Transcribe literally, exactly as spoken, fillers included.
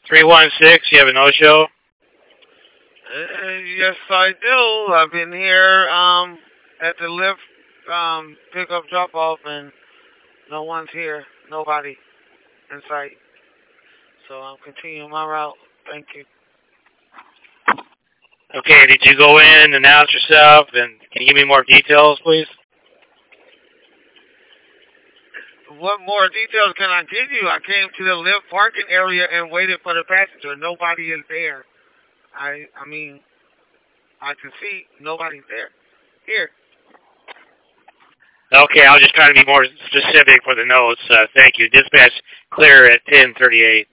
three one six, you have a no-show? Uh, yes, I do. I've been here um, at the lift um, pickup drop-off, and no one's here. Nobody in sight. So I'm continuing my route. Thank you. Okay, did you go in, announce yourself, and can you give me more details, please? What more details can I give you? I came to the lift parking area and waited for the passenger. Nobody is there. I I mean, I can see nobody's there. Here. Okay, I'll just try to be more specific for the notes. Uh, thank you. Dispatch clear at ten thirty-eight.